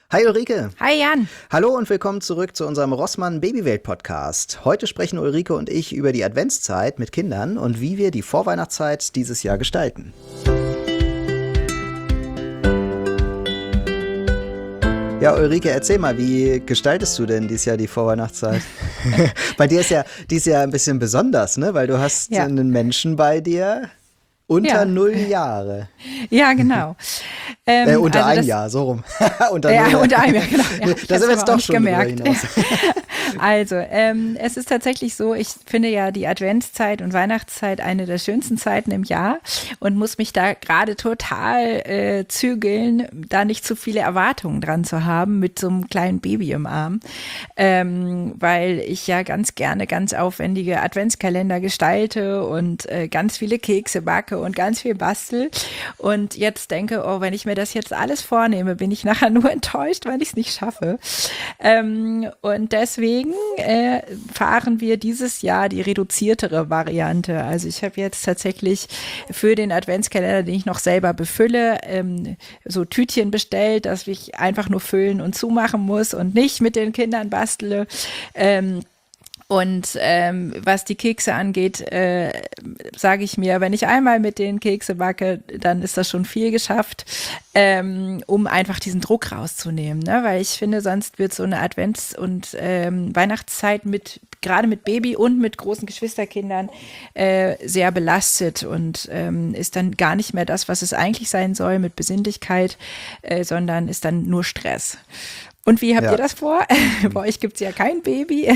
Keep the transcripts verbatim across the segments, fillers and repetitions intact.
Hi Ulrike. Hi Jan. Hallo und willkommen zurück zu unserem Rossmann Babywelt Podcast. Heute sprechen Ulrike und ich über die Adventszeit mit Kindern und wie wir die Vorweihnachtszeit dieses Jahr gestalten. Ja, Ulrike, erzähl mal, wie gestaltest du denn dieses Jahr die Vorweihnachtszeit? Bei dir ist ja dieses Jahr ein bisschen besonders, ne? Weil du hast ja. einen Menschen bei dir unter ja. null Jahre. Ja, genau. Ähm, äh, unter also ein das, Jahr, so rum. unter ja, null. unter einem Jahr, genau. Ja, da sind wir jetzt doch schon gemerkt. Also, ähm, es ist tatsächlich so, ich finde ja die Adventszeit und Weihnachtszeit eine der schönsten Zeiten im Jahr und muss mich da gerade total äh, zügeln, da nicht zu viele Erwartungen dran zu haben mit so einem kleinen Baby im Arm, ähm, weil ich ja ganz gerne ganz aufwendige Adventskalender gestalte und äh, ganz viele Kekse backe und ganz viel bastel und jetzt denke, oh, wenn ich mir das jetzt alles vornehme, bin ich nachher nur enttäuscht, weil ich es nicht schaffe. Ähm, und deswegen äh, fahren wir dieses Jahr die reduziertere Variante. Also ich habe jetzt tatsächlich für den Adventskalender, den ich noch selber befülle, ähm, so Tütchen bestellt, dass ich einfach nur füllen und zumachen muss und nicht mit den Kindern bastle. Ähm, Und ähm, was die Kekse angeht, äh, sage ich mir, wenn ich einmal mit den Kekse backe, dann ist das schon viel geschafft, ähm, um einfach diesen Druck rauszunehmen. Ne? Weil ich finde, sonst wird so eine Advents- und ähm, Weihnachtszeit mit gerade mit Baby und mit großen Geschwisterkindern äh, sehr belastet und ähm, ist dann gar nicht mehr das, was es eigentlich sein soll mit Besinnlichkeit, äh, sondern ist dann nur Stress. Und wie habt ja. ihr das vor? Bei euch gibt es ja kein Baby.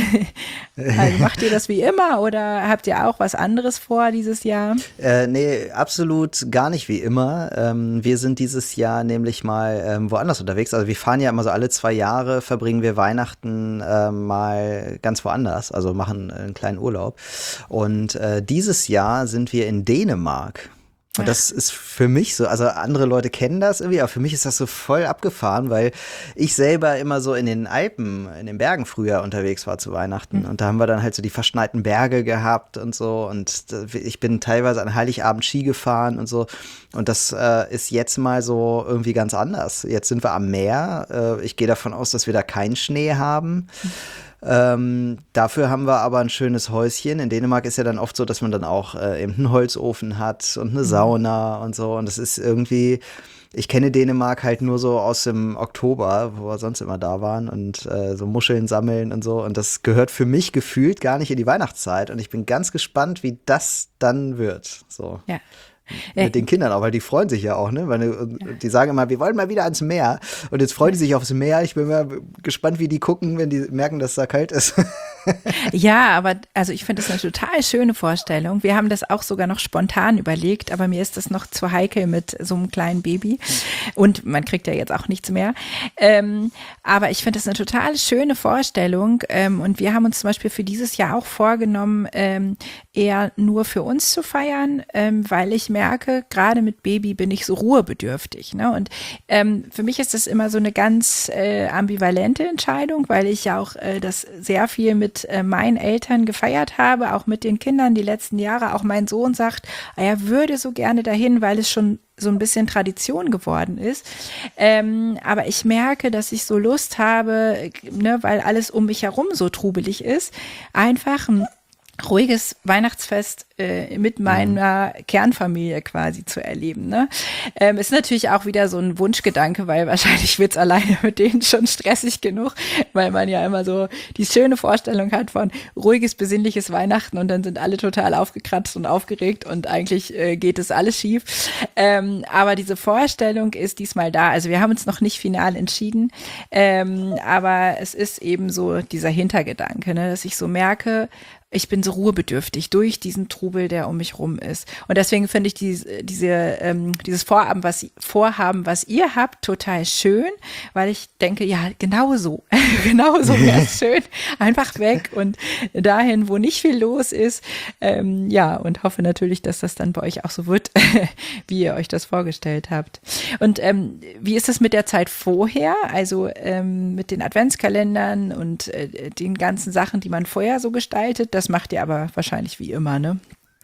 Also macht ihr das wie immer oder habt ihr auch was anderes vor dieses Jahr? Äh, nee, absolut gar nicht wie immer. Ähm, wir sind dieses Jahr nämlich mal ähm, woanders unterwegs. Also wir fahren ja immer so alle zwei Jahre, verbringen wir Weihnachten äh, mal ganz woanders, also machen einen kleinen Urlaub. Und äh, dieses Jahr sind wir in Dänemark. Und das ist für mich so, also andere Leute kennen das irgendwie, aber für mich ist das so voll abgefahren, weil ich selber immer so in den Alpen, in den Bergen früher unterwegs war zu Weihnachten. Mhm. Und da haben wir dann halt so die verschneiten Berge gehabt und so. Und ich bin teilweise an Heiligabend Ski gefahren und so. Und das äh, ist jetzt mal so irgendwie ganz anders. Jetzt sind wir am Meer. Äh, ich gehe davon aus, dass wir da keinen Schnee haben. Mhm. Ähm, dafür haben wir aber ein schönes Häuschen. In Dänemark ist ja dann oft so, dass man dann auch äh, eben einen Holzofen hat und eine Sauna und so. Und das ist irgendwie, ich kenne Dänemark halt nur so aus dem Oktober, wo wir sonst immer da waren und äh, so Muscheln sammeln und so. Und das gehört für mich gefühlt gar nicht in die Weihnachtszeit. Und ich bin ganz gespannt, wie das dann wird. So. Ja. Mit den Kindern auch, weil die freuen sich ja auch, ne? Weil die, die sagen immer, wir wollen mal wieder ans Meer. Und jetzt freuen die sich aufs Meer. Ich bin mal gespannt, wie die gucken, wenn die merken, dass es da kalt ist. Ja, aber also ich finde das eine total schöne Vorstellung. Wir haben das auch sogar noch spontan überlegt, aber mir ist das noch zu heikel mit so einem kleinen Baby. Und man kriegt ja jetzt auch nichts mehr. Ähm, aber ich finde das eine total schöne Vorstellung. Ähm, und wir haben uns zum Beispiel für dieses Jahr auch vorgenommen, ähm, eher nur für uns zu feiern, ähm, weil ich merke, gerade mit Baby bin ich so ruhebedürftig. Ne? Und ähm, für mich ist das immer so eine ganz äh, ambivalente Entscheidung, weil ich ja auch äh, das sehr viel mit meinen Eltern gefeiert habe, auch mit den Kindern die letzten Jahre. Auch mein Sohn sagt, er würde so gerne dahin, weil es schon so ein bisschen Tradition geworden ist. Ähm, aber ich merke, dass ich so Lust habe, ne, weil alles um mich herum so trubelig ist, einfach ein ruhiges Weihnachtsfest äh, mit meiner mhm. Kernfamilie quasi zu erleben. Ne? Ähm, ist natürlich auch wieder so ein Wunschgedanke, weil wahrscheinlich wird's alleine mit denen schon stressig genug, weil man ja immer so die schöne Vorstellung hat von ruhiges, besinnliches Weihnachten und dann sind alle total aufgekratzt und aufgeregt und eigentlich äh, geht es alles schief. Ähm, aber diese Vorstellung ist diesmal da. Also wir haben uns noch nicht final entschieden, ähm, aber es ist eben so dieser Hintergedanke, ne, dass ich so merke, ich bin so ruhebedürftig durch diesen Trubel, der um mich rum ist. Und deswegen finde ich diese, diese, ähm, dieses Vorhaben was, Vorhaben, was ihr habt, total schön, weil ich denke, ja, genau so, genau so wäre es schön. Einfach weg und dahin, wo nicht viel los ist. Ähm, ja, und hoffe natürlich, dass das dann bei euch auch so wird, wie ihr euch das vorgestellt habt. Und ähm, wie ist es mit der Zeit vorher? Also ähm, mit den Adventskalendern und äh, den ganzen Sachen, die man vorher so gestaltet? Das macht ihr aber wahrscheinlich wie immer, ne?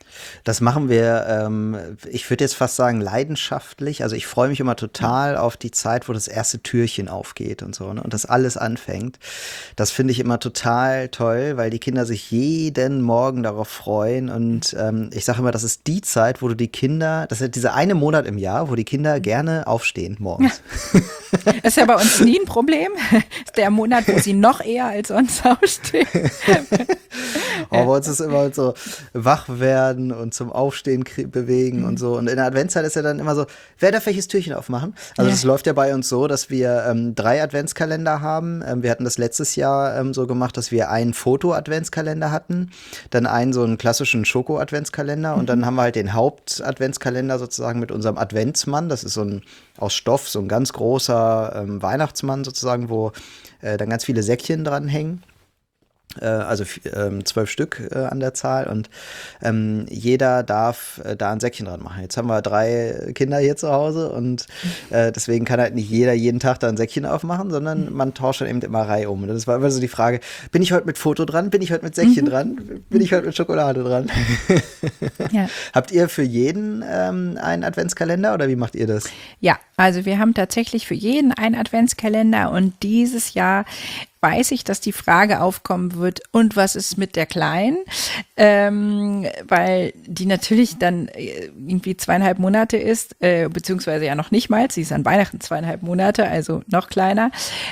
Das machen wir, ähm, ich würde jetzt fast sagen, leidenschaftlich. Also ich freue mich immer total auf die Zeit, wo das erste Türchen aufgeht und so, ne? Und das alles anfängt. Das finde ich immer total toll, weil die Kinder sich jeden Morgen darauf freuen. Und ähm, ich sage immer, das ist die Zeit, wo du die Kinder, das ist dieser eine Monat im Jahr, wo die Kinder gerne aufstehen morgens. Das ist ja bei uns nie ein Problem. Das ist der Monat, wo sie noch eher als sonst aufstehen. Aber bei uns ist immer so wach werden und zum Aufstehen bewegen mhm. und so. Und in der Adventszeit ist ja dann immer so, wer darf welches Türchen aufmachen? Also es ja. läuft ja bei uns so, dass wir ähm, drei Adventskalender haben. Ähm, wir hatten das letztes Jahr ähm, so gemacht, dass wir einen Foto-Adventskalender hatten, dann einen so einen klassischen Schoko-Adventskalender mhm. und dann haben wir halt den Haupt-Adventskalender sozusagen mit unserem Adventsmann. Das ist so ein aus Stoff, so ein ganz großer ähm, Weihnachtsmann sozusagen, wo äh, dann ganz viele Säckchen dran hängen. Also ähm, zwölf Stück äh, an der Zahl und ähm, jeder darf äh, da ein Säckchen dran machen. Jetzt haben wir drei Kinder hier zu Hause und äh, deswegen kann halt nicht jeder jeden Tag da ein Säckchen aufmachen, sondern man tauscht dann eben immer Reihe um. Und das war immer so die Frage, bin ich heute mit Foto dran, bin ich heute mit Säckchen mhm. dran, bin ich heute mit Schokolade dran? Ja. Habt ihr für jeden ähm, einen Adventskalender oder wie macht ihr das? Ja, also wir haben tatsächlich für jeden einen Adventskalender und dieses Jahr weiß ich, dass die Frage aufkommen wird, und was ist mit der Kleinen? Ähm, weil die natürlich dann irgendwie zweieinhalb Monate ist, äh, beziehungsweise ja noch nicht mal, sie ist an Weihnachten zweieinhalb Monate, also noch kleiner.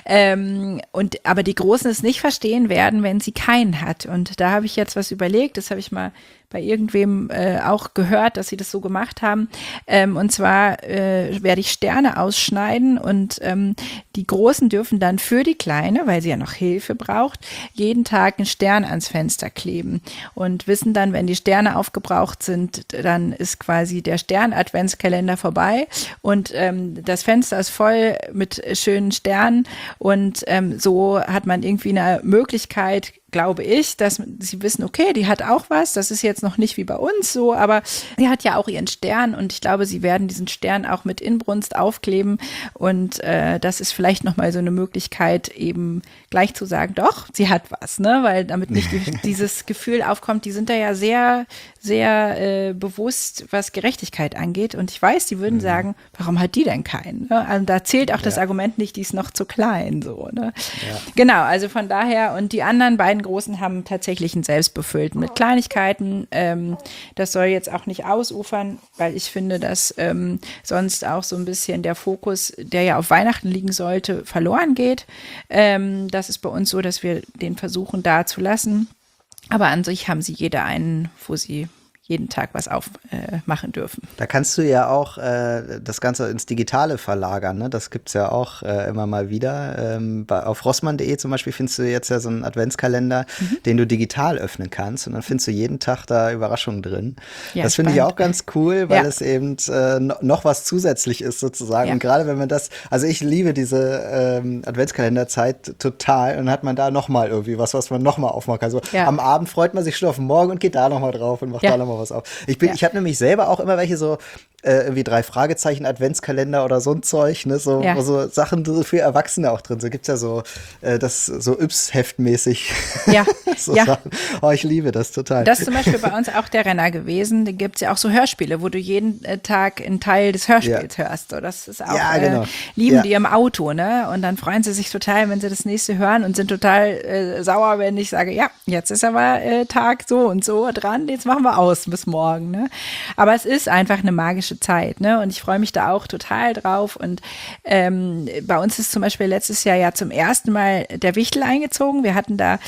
Ähm, und aber die Großen es nicht verstehen werden, wenn sie keinen hat. Und da habe ich jetzt was überlegt, das habe ich mal bei irgendwem äh, auch gehört, dass sie das so gemacht haben. Ähm, und zwar äh, werde ich Sterne ausschneiden und ähm, die Großen dürfen dann für die Kleine, weil sie ja noch Hilfe braucht, jeden Tag einen Stern ans Fenster kleben und wissen dann, wenn die Sterne aufgebraucht sind, dann ist quasi der Stern-Adventskalender vorbei und ähm, das Fenster ist voll mit schönen Sternen und ähm, so hat man irgendwie eine Möglichkeit, glaube ich, dass sie wissen, okay, die hat auch was, das ist jetzt noch nicht wie bei uns so, aber sie hat ja auch ihren Stern und ich glaube, sie werden diesen Stern auch mit Inbrunst aufkleben und äh, das ist vielleicht nochmal so eine Möglichkeit, eben gleich zu sagen, doch, sie hat was, ne, weil damit nicht die, dieses Gefühl aufkommt, die sind da ja sehr, sehr äh, bewusst, was Gerechtigkeit angeht und ich weiß, die würden mhm. sagen, warum hat die denn keinen? Ne? Also da zählt auch ja. das Argument nicht, die ist noch zu klein, so, ne? Ja. Genau, also von daher und die anderen beiden Großen haben tatsächlich einen selbstbefüllten mit Kleinigkeiten. Ähm, das soll jetzt auch nicht ausufern, weil ich finde, dass ähm, sonst auch so ein bisschen der Fokus, der ja auf Weihnachten liegen sollte, verloren geht. Ähm, das ist bei uns so, dass wir den versuchen da zu lassen. Aber an sich haben sie jeder einen, wo sie jeden Tag was aufmachen äh, dürfen. Da kannst du ja auch äh, das Ganze ins Digitale verlagern, ne? Das gibt's ja auch äh, immer mal wieder. Ähm, bei, auf rossmann punkt de zum Beispiel findest du jetzt ja so einen Adventskalender, mhm. den du digital öffnen kannst und dann findest du jeden Tag da Überraschungen drin. Ja, das finde ich auch ganz cool, weil ja. es eben äh, noch was zusätzlich ist sozusagen. Ja. Und gerade wenn man das, also ich liebe diese ähm, Adventskalenderzeit total und dann hat man da nochmal irgendwie was, was man nochmal aufmachen kann. Also ja. am Abend freut man sich schon auf den Morgen und geht da nochmal drauf und macht ja. da nochmal was auf. Ich bin, ja. ich habe nämlich selber auch immer welche so äh, irgendwie drei Fragezeichen Adventskalender oder so ein Zeug, ne, so, ja. wo so Sachen für Erwachsene auch drin sind. So gibt's ja so äh, das so Yps-Heftmäßig. Ja. so ja. Sachen. Oh, ich liebe das total. Das ist zum Beispiel bei uns auch der Renner gewesen. Da gibt's ja auch so Hörspiele, wo du jeden äh, Tag einen Teil des Hörspiels ja. hörst. So, das ist auch ja, genau. äh, lieben ja. die im Auto, ne? Und dann freuen sie sich total, wenn sie das nächste hören und sind total äh, sauer, wenn ich sage, ja, jetzt ist aber äh, Tag so und so dran, jetzt machen wir aus bis morgen, ne? Aber es ist einfach eine magische Zeit, ne? Und ich freue mich da auch total drauf. Und ähm, bei uns ist zum Beispiel letztes Jahr ja zum ersten Mal der Wichtel eingezogen. Wir hatten da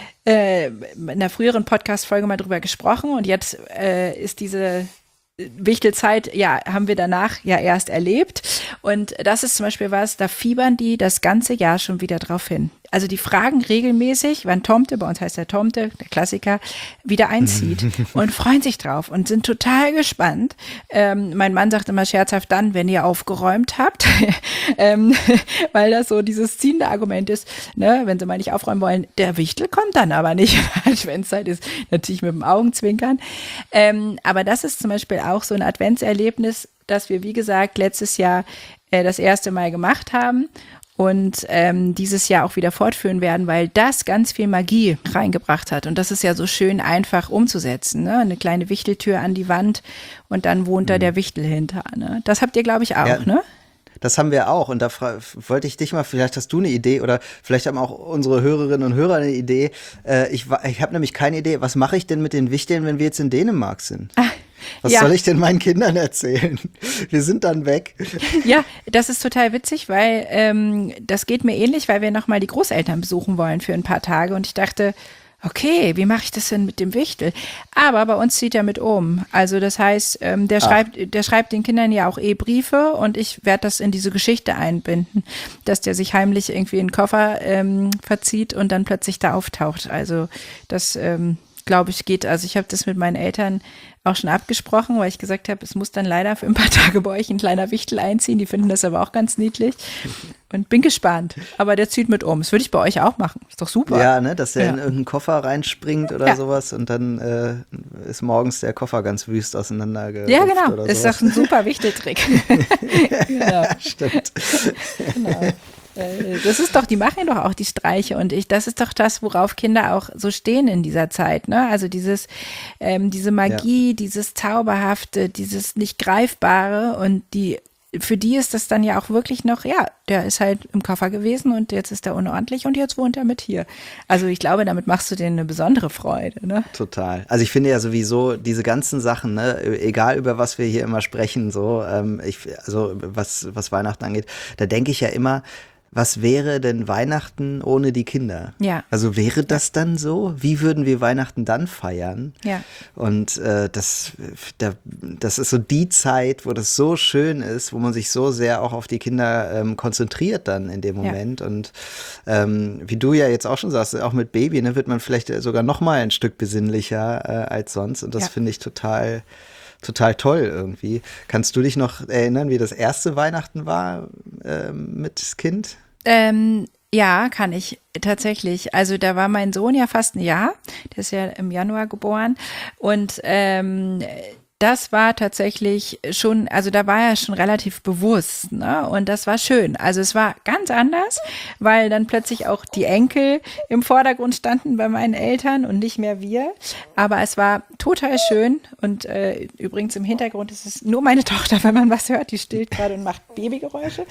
äh, in einer früheren Podcast-Folge mal drüber gesprochen und jetzt äh, ist diese Wichtelzeit, ja, haben wir danach ja erst erlebt. Und das ist zum Beispiel was, da fiebern die das ganze Jahr schon wieder drauf hin. Also die fragen regelmäßig, wann Tomte, bei uns heißt der Tomte, der Klassiker, wieder einzieht und freuen sich drauf und sind total gespannt. Ähm, mein Mann sagt immer scherzhaft dann, wenn ihr aufgeräumt habt, ähm, weil das so dieses ziehende Argument ist, ne, wenn sie mal nicht aufräumen wollen, der Wichtel kommt dann aber nicht, weil Adventszeit ist natürlich mit dem Augenzwinkern. Ähm, aber das ist zum Beispiel auch so ein Adventserlebnis, das wir, wie gesagt, letztes Jahr äh, das erste Mal gemacht haben. und ähm, dieses Jahr auch wieder fortführen werden, weil das ganz viel Magie reingebracht hat. Und das ist ja so schön einfach umzusetzen, ne? Eine kleine Wichteltür an die Wand und dann wohnt da der Wichtel hinter. Ne? Das habt ihr, glaube ich, auch, ja. ne? Das haben wir auch und da fra- wollte ich dich mal, vielleicht hast du eine Idee oder vielleicht haben auch unsere Hörerinnen und Hörer eine Idee. Äh, ich wa- ich habe nämlich keine Idee, was mache ich denn mit den Wichteln, wenn wir jetzt in Dänemark sind? Ah, Was ja. soll ich denn meinen Kindern erzählen? Wir sind dann weg. Ja, das ist total witzig, weil ähm, das geht mir ähnlich, weil wir nochmal die Großeltern besuchen wollen für ein paar Tage und ich dachte, okay, wie mache ich das denn mit dem Wichtel? Aber bei uns zieht er mit um. Also das heißt, ähm, der, schreibt, der schreibt den Kindern ja auch eh Briefe und ich werde das in diese Geschichte einbinden, dass der sich heimlich irgendwie in den Koffer ähm, verzieht und dann plötzlich da auftaucht. Also das, ähm, glaube ich, geht. Also ich habe das mit meinen Eltern auch schon abgesprochen, weil ich gesagt habe, es muss dann leider für ein paar Tage bei euch ein kleiner Wichtel einziehen. Die finden das aber auch ganz niedlich und bin gespannt. Aber der zieht mit um. Das würde ich bei euch auch machen. Ist doch super. Ja, ne, dass der Ja. in irgendeinen Koffer reinspringt oder Ja. sowas und dann äh, ist morgens der Koffer ganz wüst auseinandergerupft Ja, genau. oder Ist sowas. doch ein super Wichteltrick. Genau. Stimmt. Genau. Äh, Das ist doch, die machen doch auch die Streiche und ich, das ist doch das, worauf Kinder auch so stehen in dieser Zeit, ne? Also dieses, ähm, diese Magie, dieses Zauberhafte, dieses nicht Greifbare und die, für die ist das dann ja auch wirklich noch, ja, der ist halt im Koffer gewesen und jetzt ist er unordentlich und jetzt wohnt er mit hier. Also ich glaube, damit machst du denen eine besondere Freude, ne? Total. Also ich finde ja sowieso diese ganzen Sachen, ne, egal über was wir hier immer sprechen, so, ähm, ich, also was, was Weihnachten angeht, da denke ich ja immer, was wäre denn Weihnachten ohne die Kinder? Ja. Also wäre das dann so? Wie würden wir Weihnachten dann feiern? Ja. Und äh, das, da, das ist so die Zeit, wo das so schön ist, wo man sich so sehr auch auf die Kinder ähm, konzentriert dann in dem Moment. Ja. Und ähm, wie du ja jetzt auch schon sagst, auch mit Baby, ne, wird man vielleicht sogar noch mal ein Stück besinnlicher äh, als sonst. Und das Ja. finde ich total total toll irgendwie. Kannst du dich noch erinnern, wie das erste Weihnachten war äh, mit Kind? Ähm, ja, kann ich tatsächlich. Also da war mein Sohn ja fast ein Jahr. Der ist ja im Januar geboren. Und ähm, das war tatsächlich schon, also da war er schon relativ bewusst, ne? Und das war schön. Also es war ganz anders, weil dann plötzlich auch die Enkel im Vordergrund standen bei meinen Eltern und nicht mehr wir. Aber es war total schön. Und äh, übrigens im Hintergrund ist es nur meine Tochter, wenn man was hört, die stillt gerade und macht Babygeräusche.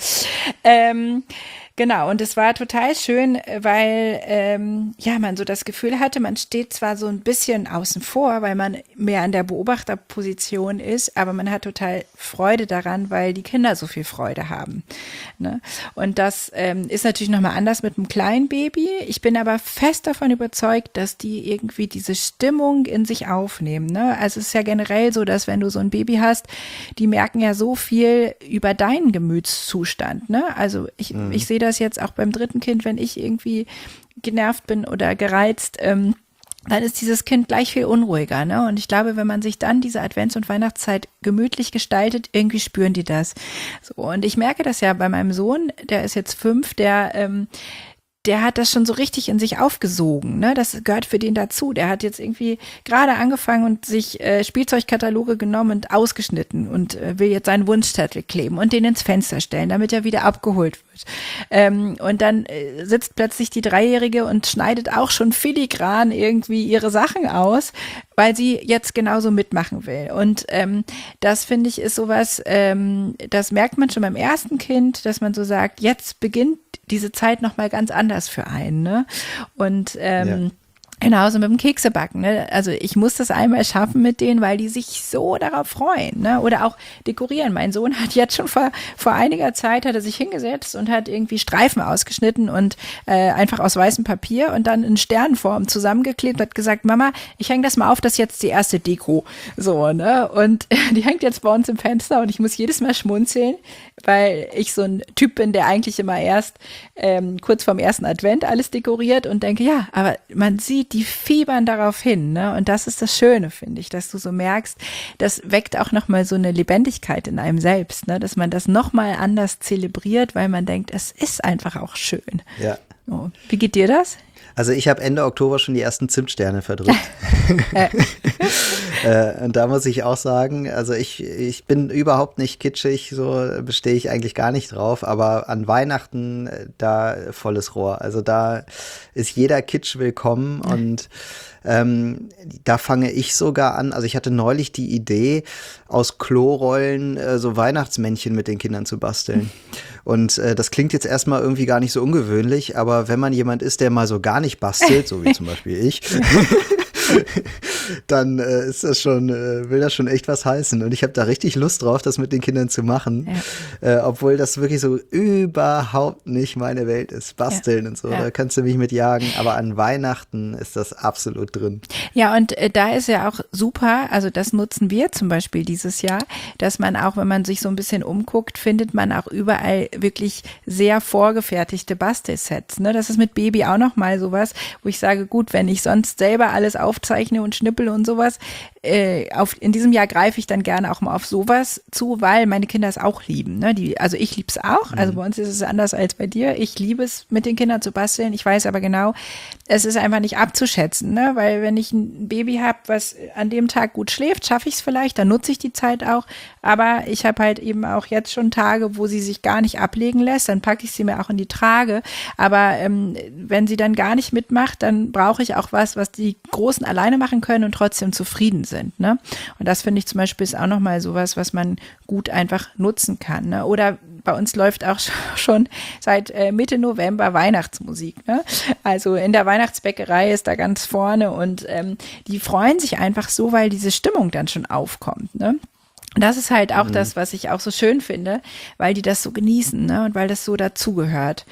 Ähm, Genau, und es war total schön, weil ähm, ja man so das Gefühl hatte, man steht zwar so ein bisschen außen vor, weil man mehr in der Beobachterposition ist, aber man hat total Freude daran, weil die Kinder so viel Freude haben. Ne? Und das ähm, ist natürlich nochmal anders mit einem kleinen Baby. Ich bin aber fest davon überzeugt, dass die irgendwie diese Stimmung in sich aufnehmen. Ne? Also es ist ja generell so, dass wenn du so ein Baby hast, die merken ja so viel über deinen Gemütszustand. Ne? Also ich, mhm. ich sehe das jetzt auch beim dritten Kind, wenn ich irgendwie genervt bin oder gereizt, ähm, dann ist dieses Kind gleich viel unruhiger, ne? Und ich glaube, wenn man sich dann diese Advents- und Weihnachtszeit gemütlich gestaltet, irgendwie spüren die das. So, und ich merke das ja bei meinem Sohn, der ist jetzt fünf, der ähm, der hat das schon so richtig in sich aufgesogen, ne? Das gehört für den dazu. Der hat jetzt irgendwie gerade angefangen und sich äh, Spielzeugkataloge genommen und ausgeschnitten und äh, will jetzt seinen Wunschzettel kleben und den ins Fenster stellen, damit er wieder abgeholt wird. Ähm, und dann äh, sitzt plötzlich die Dreijährige und schneidet auch schon filigran irgendwie ihre Sachen aus, weil sie jetzt genauso mitmachen will. Und ähm, das, finde ich, ist sowas, ähm, das merkt man schon beim ersten Kind, dass man so sagt, jetzt beginnt diese Zeit nochmal ganz anders für einen, ne? Und ähm, ja. Genauso mit dem Keksebacken, ne? Also ich muss das einmal schaffen mit denen, weil die sich so darauf freuen, ne? Oder auch dekorieren. Mein Sohn hat jetzt schon vor, vor einiger Zeit hat er sich hingesetzt und hat irgendwie Streifen ausgeschnitten und äh, einfach aus weißem Papier und dann in Sternenform zusammengeklebt, hat gesagt, Mama, ich hänge das mal auf, das ist jetzt die erste Deko. So, ne? Und die hängt jetzt bei uns im Fenster und ich muss jedes Mal schmunzeln, weil ich so ein Typ bin, der eigentlich immer erst ähm, kurz vorm ersten Advent alles dekoriert und denke, ja, aber man sieht, die fiebern darauf hin, ne? Und das ist das Schöne, finde ich, dass du so merkst, das weckt auch nochmal so eine Lebendigkeit in einem selbst, ne? Dass man das nochmal anders zelebriert, weil man denkt, es ist einfach auch schön. Ja. Oh. Wie geht dir das? Also ich habe Ende Oktober schon die ersten Zimtsterne verdrückt. äh, und da muss ich auch sagen, also ich, ich bin überhaupt nicht kitschig, so bestehe ich eigentlich gar nicht drauf, aber an Weihnachten da volles Rohr. Also da ist jeder Kitsch willkommen und Ähm, da fange ich sogar an, also ich hatte neulich die Idee, aus Klorollen äh, so Weihnachtsmännchen mit den Kindern zu basteln. Und äh, das klingt jetzt erstmal irgendwie gar nicht so ungewöhnlich, aber wenn man jemand ist, der mal so gar nicht bastelt, so wie zum Beispiel ich, dann äh, ist das schon, äh, will das schon echt was heißen. Und ich habe da richtig Lust drauf, das mit den Kindern zu machen, ja. äh, obwohl das wirklich so überhaupt nicht meine Welt ist. Basteln ja. und so, ja. da kannst du mich mit jagen. Aber an Weihnachten ist das absolut drin. Ja, und äh, da ist ja auch super, also das nutzen wir zum Beispiel dieses Jahr, dass man auch, wenn man sich so ein bisschen umguckt, findet man auch überall wirklich sehr vorgefertigte Bastelsets. Ne? Das ist mit Baby auch nochmal sowas, wo ich sage, gut, wenn ich sonst selber alles aufzeichne und schnippel und sowas, äh, auf, in diesem Jahr greife ich dann gerne auch mal auf sowas zu, weil meine Kinder es auch lieben. Ne? Die, also ich liebe es auch, mhm. also bei uns ist es anders als bei dir. Ich liebe es, mit den Kindern zu basteln. Ich weiß aber genau, es ist einfach nicht abzuschätzen, ne? Weil wenn ich ein Baby habe, was an dem Tag gut schläft, schaffe ich es vielleicht, dann nutze ich die Zeit auch. Aber ich habe halt eben auch jetzt schon Tage, wo sie sich gar nicht ablegen lässt, dann packe ich sie mir auch in die Trage. Aber ähm, wenn sie dann gar nicht mitmacht, dann brauche ich auch was, was die Großen alleine machen können und trotzdem zufrieden sind. Ne? Und das finde ich zum Beispiel ist auch nochmal sowas, was man gut einfach nutzen kann. Ne? Oder bei uns läuft auch schon seit äh, Mitte November Weihnachtsmusik. Ne? Also in der Weihnachtsbäckerei ist da ganz vorne und ähm, die freuen sich einfach so, weil diese Stimmung dann schon aufkommt. Ne? Das ist halt auch mhm. das, was ich auch so schön finde, weil die das so genießen, ne? Und weil das so dazugehört.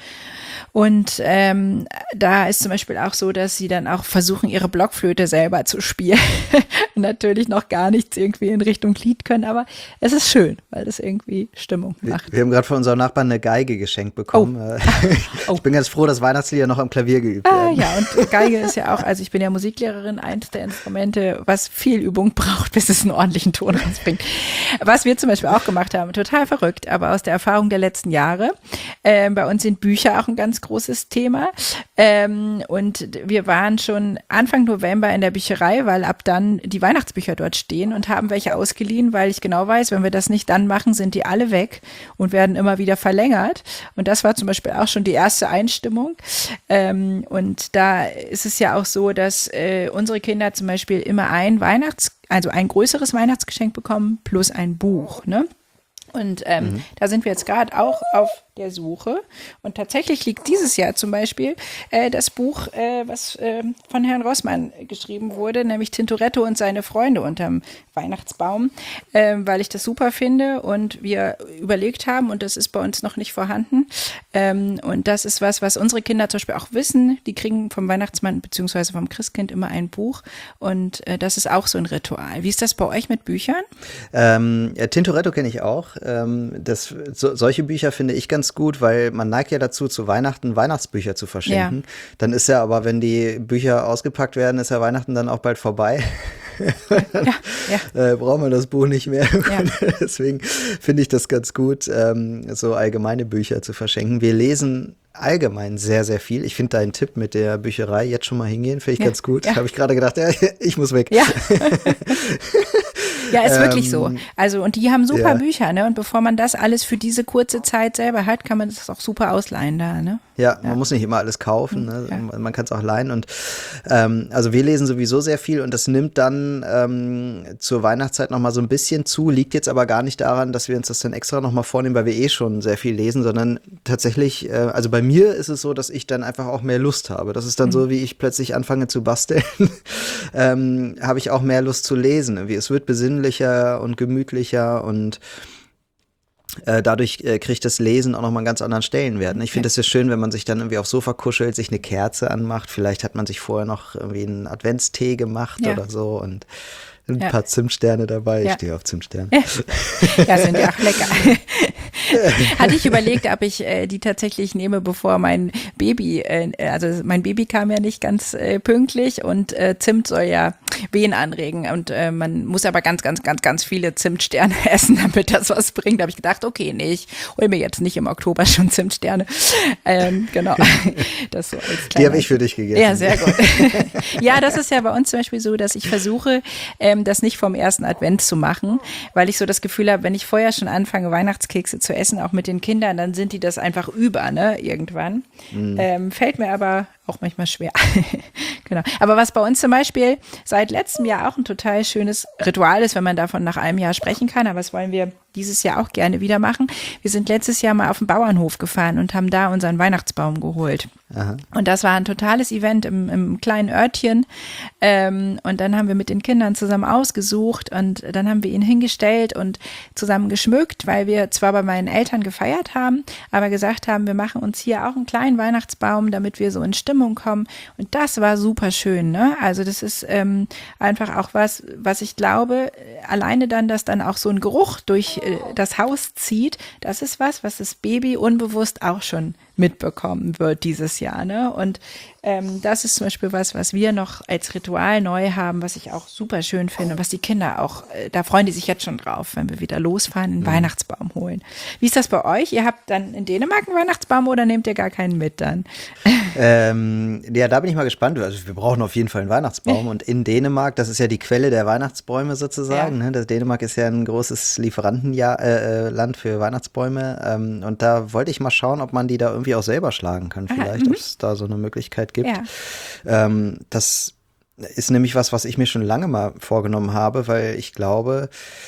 Und ähm, da ist zum Beispiel auch so, dass sie dann auch versuchen, ihre Blockflöte selber zu spielen. Natürlich noch gar nichts irgendwie in Richtung Lied können, aber es ist schön, weil das irgendwie Stimmung macht. Wir, wir haben gerade von unserem Nachbarn eine Geige geschenkt bekommen. Oh. Oh. Ich bin ganz froh, dass Weihnachtslieder noch am Klavier geübt ah, werden. Ja, und Geige ist ja auch, also ich bin ja Musiklehrerin, eins der Instrumente, was viel Übung braucht, bis es einen ordentlichen Ton rausbringt. Was wir zum Beispiel auch gemacht haben, total verrückt, aber aus der Erfahrung der letzten Jahre. Äh, bei uns sind Bücher auch ein ganz großes Thema. Ähm, und wir waren schon Anfang November in der Bücherei, weil ab dann die Weihnachtsbücher dort stehen und haben welche ausgeliehen, weil ich genau weiß, wenn wir das nicht dann machen, sind die alle weg und werden immer wieder verlängert. Und das war zum Beispiel auch schon die erste Einstimmung. Ähm, und da ist es ja auch so, dass äh, unsere Kinder zum Beispiel immer ein Weihnachts, also ein größeres Weihnachtsgeschenk bekommen plus ein Buch, ne? Und ähm, mhm. da sind wir jetzt gerade auch auf der Suche. Und tatsächlich liegt dieses Jahr zum Beispiel äh, das Buch, äh, was äh, von Herrn Rossmann geschrieben wurde, nämlich Tintoretto und seine Freunde unterm Weihnachtsbaum, äh, weil ich das super finde und wir überlegt haben, und das ist bei uns noch nicht vorhanden. Ähm, und das ist was, was unsere Kinder zum Beispiel auch wissen. Die kriegen vom Weihnachtsmann beziehungsweise vom Christkind immer ein Buch. Und äh, das ist auch so ein Ritual. Wie ist das bei euch mit Büchern? Ähm, ja, Tintoretto kenne ich auch. Ähm, das, so, solche Bücher finde ich ganz gut, weil man neigt ja dazu, zu Weihnachten Weihnachtsbücher zu verschenken. Ja. Dann ist ja aber, wenn die Bücher ausgepackt werden, ist ja Weihnachten dann auch bald vorbei. Ja, ja. Äh, braucht man das Buch nicht mehr. Ja. Deswegen finde ich das ganz gut, ähm, so allgemeine Bücher zu verschenken. Wir lesen allgemein sehr, sehr viel. Ich finde deinen Tipp mit der Bücherei jetzt schon mal hingehen, finde ich ja, ganz gut. Ja. Habe ich gerade gedacht, ja, ich muss weg. Ja. Ja, ist ähm, wirklich so. Also, und die haben super ja. Bücher, ne? Und bevor man das alles für diese kurze Zeit selber hat, kann man das auch super ausleihen da, ne? Ja, man ja. muss nicht immer alles kaufen, ne? Ja. Man, man kann es auch leihen. Und ähm, also wir lesen sowieso sehr viel und das nimmt dann ähm, zur Weihnachtszeit nochmal so ein bisschen zu, liegt jetzt aber gar nicht daran, dass wir uns das dann extra nochmal vornehmen, weil wir eh schon sehr viel lesen, sondern tatsächlich, äh, also bei mir ist es so, dass ich dann einfach auch mehr Lust habe. Das ist dann mhm. so, wie ich plötzlich anfange zu basteln, ähm, habe ich auch mehr Lust zu lesen. Irgendwie, es wird besinnlicher und gemütlicher und äh, dadurch äh, kriegt das Lesen auch nochmal einen ganz anderen Stellenwert. Ich finde es ja schön, wenn man sich dann irgendwie aufs Sofa kuschelt, sich eine Kerze anmacht. Vielleicht hat man sich vorher noch irgendwie einen Adventstee gemacht ja. oder so und ein ja. paar Zimtsterne dabei. Ja. Ich stehe auf Zimtsterne. Ja, sind ja auch lecker. Hatte ich überlegt, ob ich äh, die tatsächlich nehme, bevor mein Baby, äh, also mein Baby kam ja nicht ganz äh, pünktlich und äh, Zimt soll ja Wehen anregen. Und äh, man muss aber ganz, ganz, ganz, ganz viele Zimtsterne essen, damit das was bringt. Da habe ich gedacht, okay, nee, ich hole mir jetzt nicht im Oktober schon Zimtsterne. Ähm, genau. Das so als Die habe ich für dich gegessen. Ja, sehr gut. Ja, das ist ja bei uns zum Beispiel so, dass ich versuche, ähm, das nicht vom ersten Advent zu machen, weil ich so das Gefühl habe, wenn ich vorher schon anfange, Weihnachtskekse zu essen, auch mit den Kindern, dann sind die das einfach über, ne, irgendwann. Mhm. Ähm, fällt mir aber auch manchmal schwer. Genau. Aber was bei uns zum Beispiel seit letztem Jahr auch ein total schönes Ritual ist, wenn man davon nach einem Jahr sprechen kann, aber das wollen wir dieses Jahr auch gerne wieder machen. Wir sind letztes Jahr mal auf den Bauernhof gefahren und haben da unseren Weihnachtsbaum geholt. Aha. Und das war ein totales Event im, im kleinen Örtchen. Ähm, und dann haben wir mit den Kindern zusammen ausgesucht und dann haben wir ihn hingestellt und zusammen geschmückt, weil wir zwar bei meinen Eltern gefeiert haben, aber gesagt haben, wir machen uns hier auch einen kleinen Weihnachtsbaum, damit wir so in Stimmung kommen. Und das war super schön, ne? Also das ist ähm, einfach auch was, was ich glaube, alleine dann, dass dann auch so ein Geruch durch äh, das Haus zieht, das ist was, was das Baby unbewusst auch schon mitbekommen wird dieses Jahr, ne? Und ähm, das ist zum Beispiel was, was wir noch als Ritual neu haben, was ich auch super schön finde, was die Kinder auch, äh, da freuen die sich jetzt schon drauf, wenn wir wieder losfahren, einen mhm. Weihnachtsbaum holen. Wie ist das bei euch? Ihr habt dann in Dänemark einen Weihnachtsbaum oder nehmt ihr gar keinen mit dann? Ähm, ja, da bin ich mal gespannt. Also wir brauchen auf jeden Fall einen Weihnachtsbaum und in Dänemark, das ist ja die Quelle der Weihnachtsbäume sozusagen, ja. ne? Das Dänemark ist ja ein großes Lieferantenland äh, für Weihnachtsbäume ähm, und da wollte ich mal schauen, ob man die da irgendwie auch selber schlagen kann vielleicht, ob es da so eine Möglichkeit gibt. Ja. Ähm, das ist nämlich was, was ich mir schon lange mal vorgenommen habe, weil ich glaube,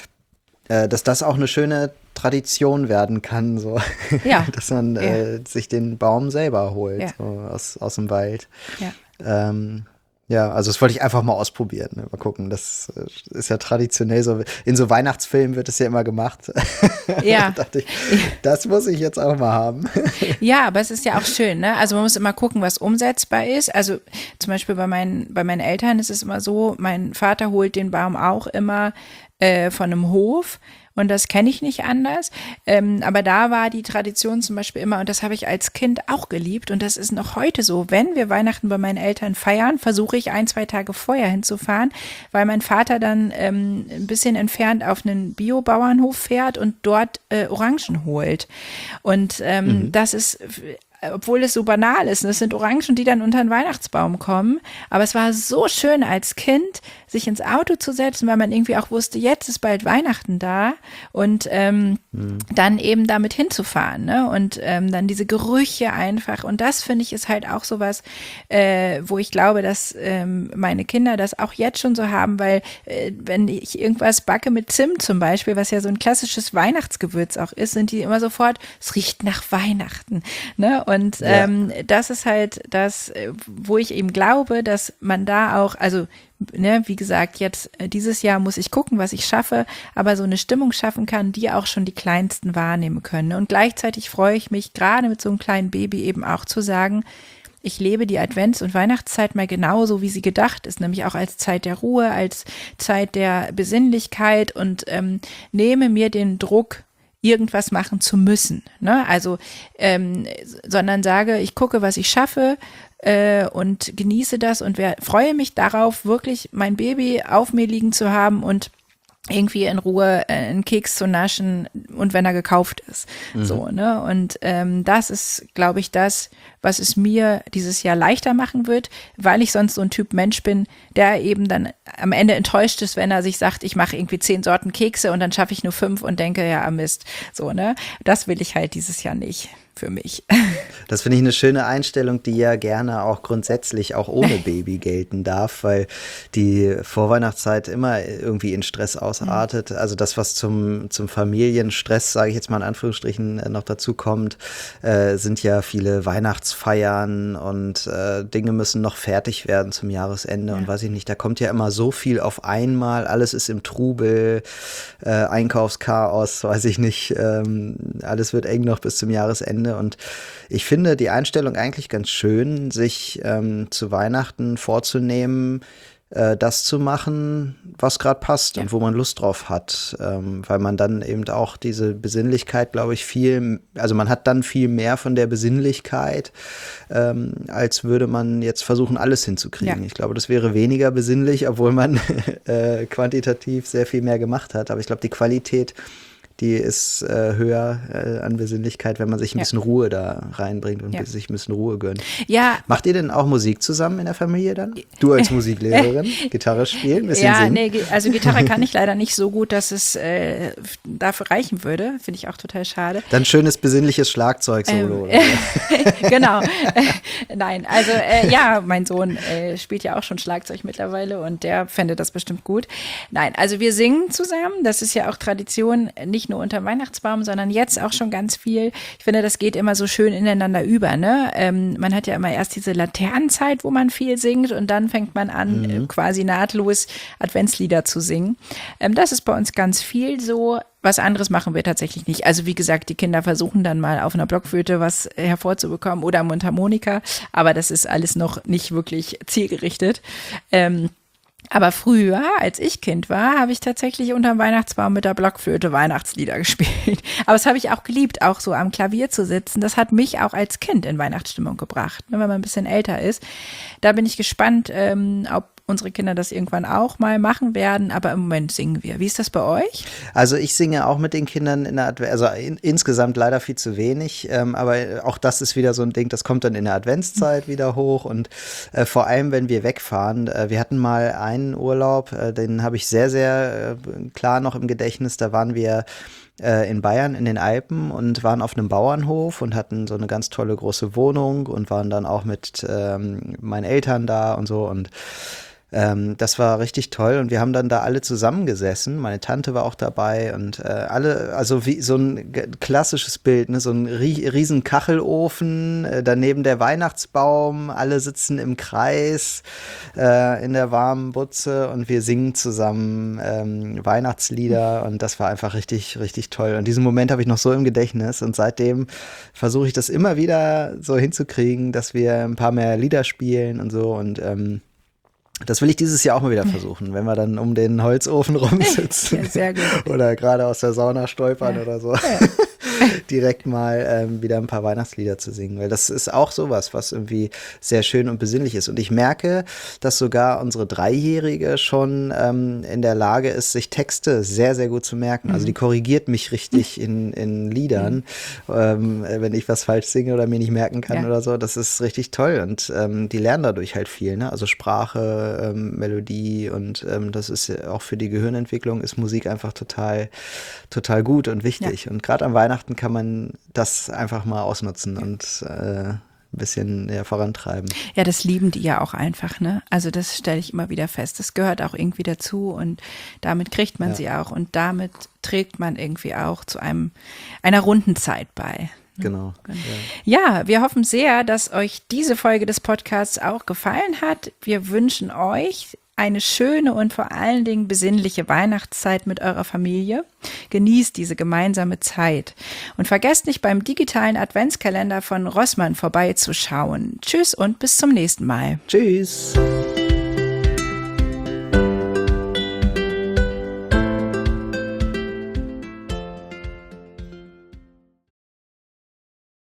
äh, dass das auch eine schöne Tradition werden kann, so ja. dass man äh, ja. sich den Baum selber holt ja. so aus, aus dem Wald. Ja. Ähm, Ja, also das wollte ich einfach mal ausprobieren. Ne? Mal gucken, das ist ja traditionell so. In so Weihnachtsfilmen wird es ja immer gemacht. Ja. Da dachte ich, das muss ich jetzt auch mal haben. Ja, aber es ist ja auch schön, ne? Also man muss immer gucken, was umsetzbar ist. Also zum Beispiel bei meinen, bei meinen Eltern ist es immer so, mein Vater holt den Baum auch immer äh, von einem Hof. Und das kenne ich nicht anders. Ähm, aber da war die Tradition zum Beispiel immer, und das habe ich als Kind auch geliebt, und das ist noch heute so, wenn wir Weihnachten bei meinen Eltern feiern, versuche ich ein, zwei Tage vorher hinzufahren, weil mein Vater dann ähm, ein bisschen entfernt auf einen Bio-Bauernhof fährt und dort äh, Orangen holt. Und ähm, mhm. das ist... obwohl es so banal ist. Das sind Orangen, die dann unter den Weihnachtsbaum kommen. Aber es war so schön als Kind, sich ins Auto zu setzen, weil man irgendwie auch wusste, jetzt ist bald Weihnachten da und ähm, mhm. dann eben damit hinzufahren, ne? Und ähm, dann diese Gerüche einfach. Und das, finde ich, ist halt auch sowas, äh, wo ich glaube, dass ähm, meine Kinder das auch jetzt schon so haben, weil äh, wenn ich irgendwas backe mit Zimt zum Beispiel, was ja so ein klassisches Weihnachtsgewürz auch ist, sind die immer sofort, es riecht nach Weihnachten, ne? Und Und ähm, ja. das ist halt das, wo ich eben glaube, dass man da auch, also ne, wie gesagt, jetzt äh, dieses Jahr muss ich gucken, was ich schaffe, aber so eine Stimmung schaffen kann, die auch schon die Kleinsten wahrnehmen können. Und gleichzeitig freue ich mich, gerade mit so einem kleinen Baby eben auch zu sagen, ich lebe die Advents- und Weihnachtszeit mal genauso, wie sie gedacht ist, nämlich auch als Zeit der Ruhe, als Zeit der Besinnlichkeit und ähm, nehme mir den Druck, irgendwas machen zu müssen, ne? Also, ähm, sondern sage, ich gucke, was ich schaffe äh, und genieße das und wer, freue mich darauf, wirklich mein Baby auf mir liegen zu haben und irgendwie in Ruhe äh, einen Keks zu naschen und wenn er gekauft ist, mhm. so, ne? Und ähm, das ist, glaube ich, das, was es mir dieses Jahr leichter machen wird, weil ich sonst so ein Typ Mensch bin, der eben dann am Ende enttäuscht ist, wenn er sich sagt, ich mache irgendwie zehn Sorten Kekse und dann schaffe ich nur fünf und denke, ja, Mist, so, ne? Das will ich halt dieses Jahr nicht für mich. Das finde ich eine schöne Einstellung, die ja gerne auch grundsätzlich auch ohne Baby gelten darf, weil die Vorweihnachtszeit immer irgendwie in Stress ausartet. Also das, was zum, zum Familienstress, sage ich jetzt mal in Anführungsstrichen, noch dazu kommt, äh, sind ja viele Weihnachtsfeiern und äh, Dinge müssen noch fertig werden zum Jahresende ja. und weiß ich nicht, da kommt ja immer so viel auf einmal, alles ist im Trubel, äh, Einkaufschaos, weiß ich nicht, ähm, alles wird eng noch bis zum Jahresende. Und ich finde die Einstellung eigentlich ganz schön, sich ähm, zu Weihnachten vorzunehmen, äh, das zu machen, was gerade passt Ja. und wo man Lust drauf hat, ähm, weil man dann eben auch diese Besinnlichkeit, glaube ich, viel, also man hat dann viel mehr von der Besinnlichkeit, ähm, als würde man jetzt versuchen, alles hinzukriegen. Ja. Ich glaube, das wäre weniger besinnlich, obwohl man äh, quantitativ sehr viel mehr gemacht hat, aber ich glaube, die Qualität, die ist äh, höher äh, an Besinnlichkeit, wenn man sich ein Ja. bisschen Ruhe da reinbringt und Ja. sich ein bisschen Ruhe gönnt. Ja, Macht ihr denn auch Musik zusammen in der Familie dann? Du als Musiklehrerin, Gitarre spielen, ein bisschen ja, singen? nee, ge- also Gitarre kann ich leider nicht so gut, dass es äh, dafür reichen würde. Finde ich auch total schade. Dann schönes, besinnliches Schlagzeug-Solo. Ähm, oder so. Genau. Nein, also äh, ja, mein Sohn äh, spielt ja auch schon Schlagzeug mittlerweile und der fände das bestimmt gut. Nein, also wir singen zusammen. Das ist ja auch Tradition, nicht nur unter dem Weihnachtsbaum, sondern jetzt auch schon ganz viel. Ich finde, das geht immer so schön ineinander über. Ne? Ähm, man hat ja immer erst diese Laternenzeit, wo man viel singt und dann fängt man an, Mhm. äh, quasi nahtlos Adventslieder zu singen. Ähm, das ist bei uns ganz viel so. Was anderes machen wir tatsächlich nicht. Also wie gesagt, die Kinder versuchen dann mal auf einer Blockflöte was hervorzubekommen oder Mundharmonika, aber das ist alles noch nicht wirklich zielgerichtet. Ähm, aber früher, als ich Kind war, habe ich tatsächlich unterm Weihnachtsbaum mit der Blockflöte Weihnachtslieder gespielt. Aber das habe ich auch geliebt, auch so am Klavier zu sitzen. Das hat mich auch als Kind in Weihnachtsstimmung gebracht, wenn man ein bisschen älter ist. Da bin ich gespannt, ähm, ob unsere Kinder das irgendwann auch mal machen werden, aber im Moment singen wir. Wie ist das bei euch? Also ich singe auch mit den Kindern in der Advent, also in, insgesamt leider viel zu wenig, ähm, aber auch das ist wieder so ein Ding, das kommt dann in der Adventszeit wieder hoch und äh, vor allem, wenn wir wegfahren. Äh, wir hatten mal einen Urlaub, äh, den habe ich sehr, sehr äh, klar noch im Gedächtnis, da waren wir äh, in Bayern in den Alpen und waren auf einem Bauernhof und hatten so eine ganz tolle große Wohnung und waren dann auch mit ähm, meinen Eltern da und so und Ähm, das war richtig toll und wir haben dann da alle zusammengesessen. Meine Tante war auch dabei und äh, alle, also wie so ein g- klassisches Bild, ne? So ein rie riesen Kachelofen, äh, daneben der Weihnachtsbaum, alle sitzen im Kreis äh, in der warmen Butze und wir singen zusammen ähm, Weihnachtslieder und das war einfach richtig, richtig toll. Und diesen Moment habe ich noch so im Gedächtnis und seitdem versuche ich das immer wieder so hinzukriegen, dass wir ein paar mehr Lieder spielen und so und ähm, das will ich dieses Jahr auch mal wieder versuchen, wenn wir dann um den Holzofen rumsitzen Ja, sehr gut. oder gerade aus der Sauna stolpern Ja. oder so. Direkt mal ähm, wieder ein paar Weihnachtslieder zu singen, weil das ist auch sowas, was irgendwie sehr schön und besinnlich ist. Und ich merke, dass sogar unsere Dreijährige schon ähm, in der Lage ist, sich Texte sehr, sehr gut zu merken. Also die korrigiert mich richtig in, in Liedern, ähm, wenn ich was falsch singe oder mir nicht merken kann Ja. oder so. Das ist richtig toll und ähm, die lernen dadurch halt viel, ne? Also Sprache, ähm, Melodie und ähm, das ist ja auch für die Gehirnentwicklung ist Musik einfach total, total gut und wichtig. Und gerade an Weihnachten kann man das einfach mal ausnutzen und äh, ein bisschen ja, vorantreiben. Ja, das lieben die ja auch einfach, ne? Also das stelle ich immer wieder fest. Das gehört auch irgendwie dazu und damit kriegt man Ja. sie auch und damit trägt man irgendwie auch zu einem einer runden Zeit bei. Genau. Ja, wir hoffen sehr, dass euch diese Folge des Podcasts auch gefallen hat. Wir wünschen euch eine schöne und vor allen Dingen besinnliche Weihnachtszeit mit eurer Familie. Genießt diese gemeinsame Zeit. Und vergesst nicht, beim digitalen Adventskalender von Rossmann vorbeizuschauen. Tschüss und bis zum nächsten Mal. Tschüss.